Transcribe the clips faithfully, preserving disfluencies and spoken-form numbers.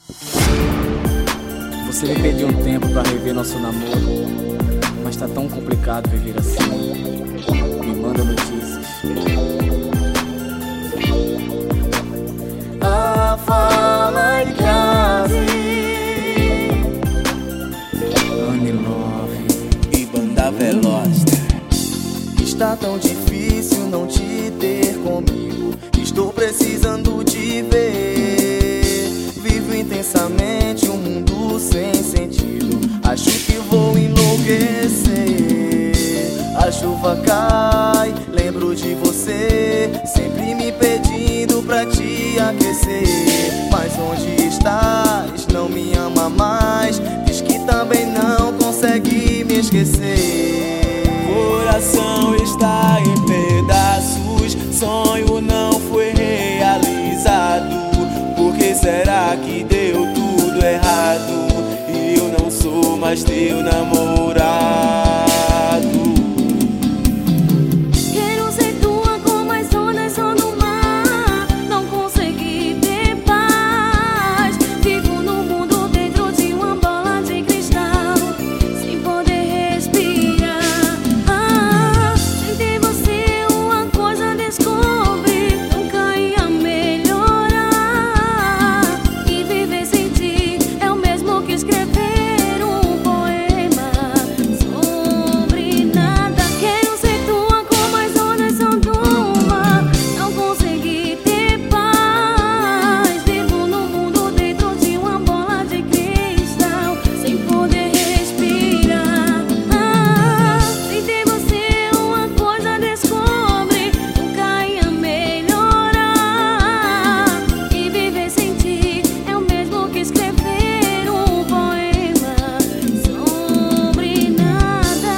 Você me pediu um tempo pra rever nosso namoro, mas tá tão complicado viver assim. Me manda notícias. Ah, fala em casa. Anne Love e Banda Veloz. Está tão difícil não te ter comigo. Estou precisando te ver. Vivo intensamente um mundo sem sentido. Acho que vou enlouquecer. A chuva cai, lembro de você, sempre me pedindo pra te aquecer. Mas onde estás? Não me ama mais. Diz que também não consegue me esquecer. Coração está em pedaços, sonho não foi realizado. Por que será que deu tudo errado? E eu não sou mais teu namorado. Quero ser tua como as ondas são no mar. Não consegui ter paz. Vivo no mundo dentro de uma bola de cristal, sem poder respirar. Ah, sem ter você uma coisa descobri, nunca ia melhorar. E viver sem ti é o mesmo que escrever um poema sobre nada. Quero ser tua como as ondas são do mar. Não consegui ter paz. Vivo no mundo dentro de uma bola de cristal, sem poder respirar. Ah, sem ter você uma coisa descobre, nunca ia melhorar. E viver sem ti é o mesmo que escrever um poema sobre nada.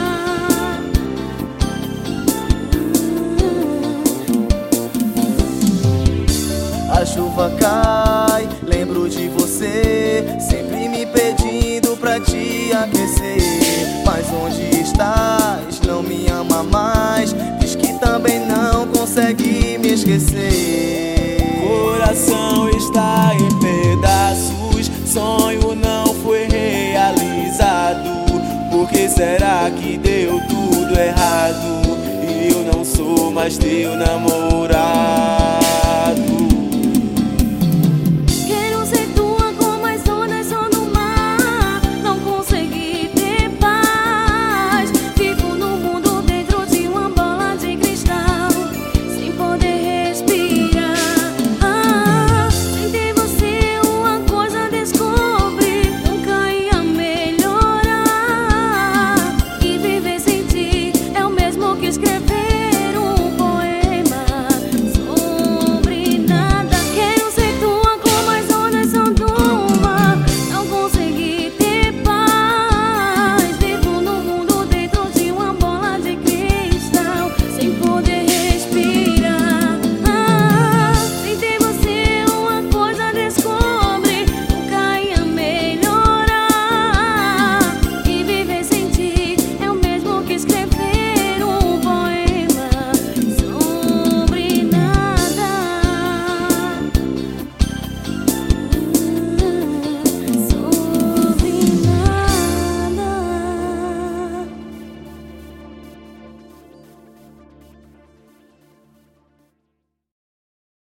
A chuva cai, lembro de você, sempre me pedindo pra te aquecer. Mas onde estás? Não me ama mais. Diz que também não consegue me esquecer. Coração está em pedaços, sonho não foi realizado. Por que será que deu tudo errado? E eu não sou mais teu namorado.